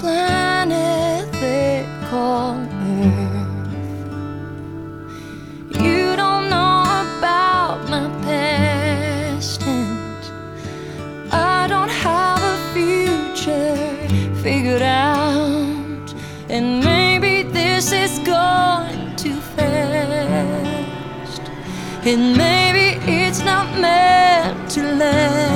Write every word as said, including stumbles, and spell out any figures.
planet they call Earth. You don't know about my past, and I don't have a future figured out. And maybe this is going too fast, and maybe it's not meant to last.